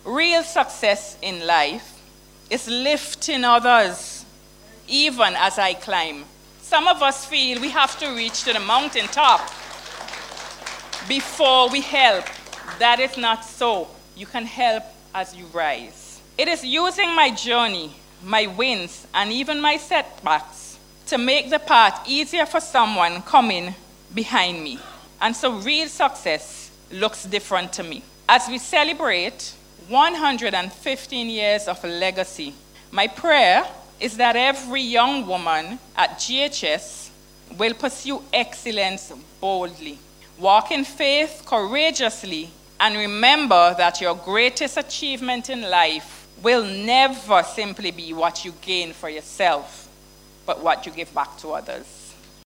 Real success in life is lifting others, even as I climb. Some of us feel we have to reach to the mountaintop before we help. That is not so. You can help as you rise. It is using my journey, my wins, and even my setbacks to make the path easier for someone coming behind me. And so real success looks different to me. As we celebrate 115 years of legacy, my prayer is that every young woman at GHS will pursue excellence boldly, walk in faith courageously, and remember that your greatest achievement in life will never simply be what you gain for yourself, but what you give back to others.